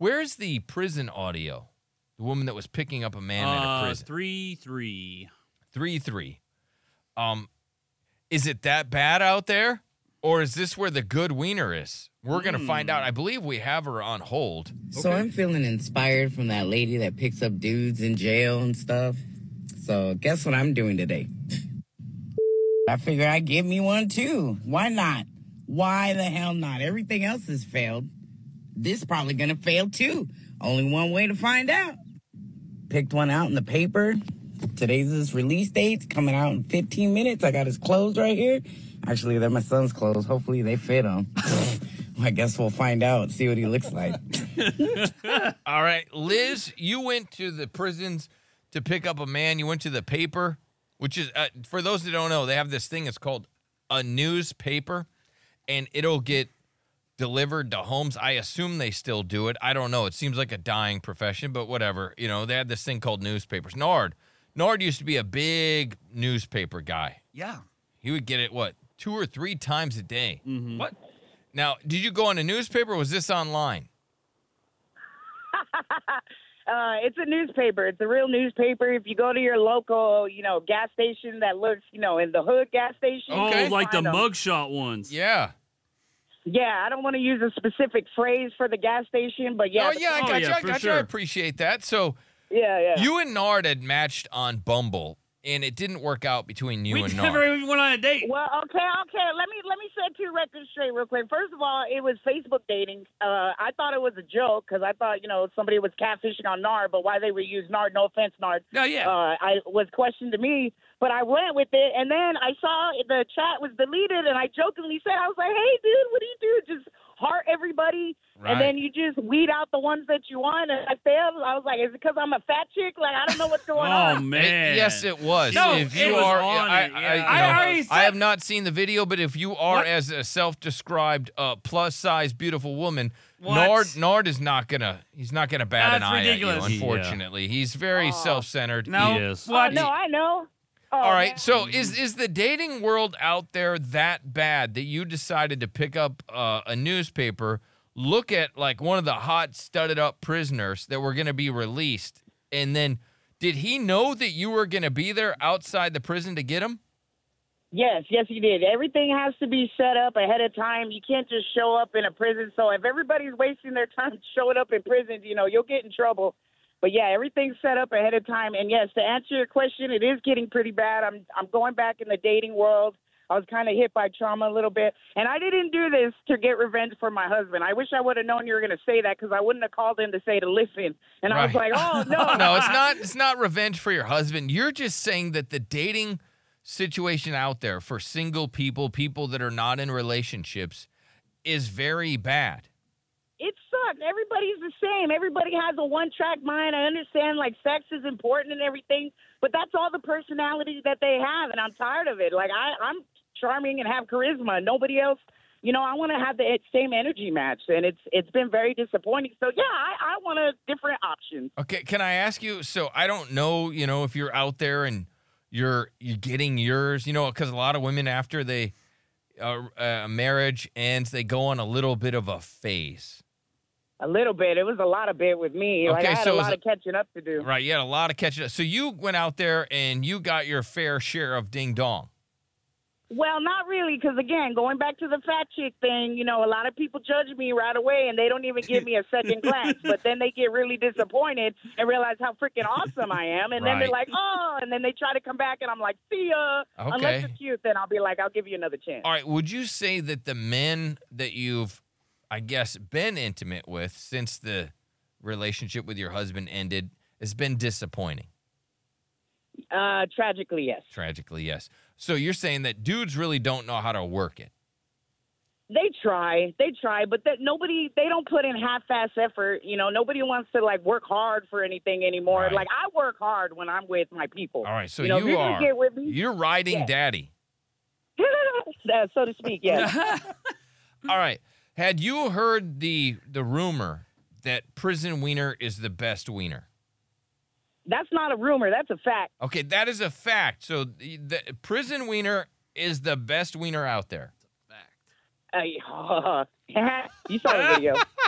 Where's the prison audio? The woman that was picking up a man in a prison. 3-3. 3-3. Is it that bad out there? Or is this where the good wiener is? We're going to find out. I believe we have her on hold. So I'm feeling inspired from that lady that picks up dudes in jail and stuff. So guess what I'm doing today? I figure I'd give me one too. Why not? Why the hell not? Everything else has failed. This probably gonna fail too. Only one way to find out. Picked one out in the paper. Today's his release date. Coming out in 15 minutes. I got his clothes right here. Actually, they're my son's clothes. Hopefully they fit him. I guess we'll find out, see what he looks like. All right, Liz, you went to the prisons to pick up a man. You went to the paper, which is, for those that don't know, they have this thing. It's called a newspaper, and it'll get delivered to homes. I assume they still do it. I don't know. It seems like a dying profession, but whatever. You know, they had this thing called newspapers. Nard used to be a big newspaper guy. Yeah. He would get it, 2 or 3 times a day. Mm-hmm. What? Now, did you go on a newspaper or was this online? It's a newspaper. It's a real newspaper. If you go to your local, gas station that looks, in the hood gas station. Okay. Oh, like the mugshot ones. Yeah. Yeah, I don't want to use a specific phrase for the gas station, but yeah. Oh, yeah, I got you. I got you. sure. I appreciate that. So, Yeah. you and Nard had matched on Bumble, and it didn't work out between you We and never Nard. even went on a date. Well, okay. Let me set 2 records straight real quick. First of all, it was Facebook dating. I thought it was a joke because I thought, somebody was catfishing on Nard, but why they would use Nard, no offense, Nard. No, yeah. I was questioned to me, but I went with it, and then I saw the chat was deleted, and I jokingly said, I was like, hey, dude, what do you do? Just heart everybody, Right. and then you just weed out the ones that you want, and I failed. I was like, is it because I'm a fat chick? Like, I don't know what's going Oh, on. man. Yes, it was. No, if it you was are, on I, it, I, yeah. you know, I already said- I have not seen the video, but if you are What? as a self-described plus-size beautiful woman, What? Nard is not gonna. He's not gonna bat an That's eye ridiculous. at you. Unfortunately, he's very self-centered. No. Yes. Oh, What? no, I know. Oh, All right. man. So is the dating world out there that bad that you decided to pick up a newspaper, look at like one of the hot studded up prisoners that were going to be released, and then did he know that you were going to be there outside the prison to get him? Yes, he did. Everything has to be set up ahead of time. You can't just show up in a prison. So if everybody's wasting their time showing up in prisons, you'll get in trouble. But yeah, everything's set up ahead of time. And yes, to answer your question, it is getting pretty bad. I'm going back in the dating world. I was kind of hit by trauma a little bit. And I didn't do this to get revenge for my husband. I wish I would have known you were going to say that because I wouldn't have called in to say to listen. And I was Right. like, oh, no. No, it's not. It's not revenge for your husband. You're just saying that the dating situation out there for single people that are not in relationships, is very bad. It sucks. Everybody's the same. Everybody has a one-track mind. I understand, like, sex is important and everything, but that's all the personality that they have, and I'm tired of it. Like, I'm charming and have charisma. Nobody else, I want to have the same energy match, and it's been very disappointing. So, yeah, I want a different option. Okay, can I ask you? So I don't know, if you're out there and you're getting yours, because a lot of women after they marriage ends, they go on a little bit of a phase. A little bit. It was a lot of bit with me. Like, Okay, I had so a is lot it- of catching up to do. Right, you had a lot of catching up. So you went out there and you got your fair share of ding dong. Well, not really, because, again, going back to the fat chick thing, a lot of people judge me right away, and they don't even give me a second glance. But then they get really disappointed and realize how freaking awesome I am. And then they're Right. like, oh, and then they try to come back, and I'm like, see ya. Okay. Unless you're cute, then I'll be like, I'll give you another chance. All right, would you say that the men that you've, I guess, been intimate with since the relationship with your husband ended has been disappointing? Tragically, yes. Tragically, yes. So you're saying that dudes really don't know how to work it. They try, but they don't put in half-ass effort. Nobody wants to, like, work hard for anything anymore. Right. Like, I work hard when I'm with my people. All right, so if you're gonna get with me, you're riding Yeah. daddy. so to speak, yes. All right. Had you heard the rumor that prison wiener is the best wiener? That's not a rumor. That's a fact. Okay, that is a fact. So the prison wiener is the best wiener out there. You saw the video.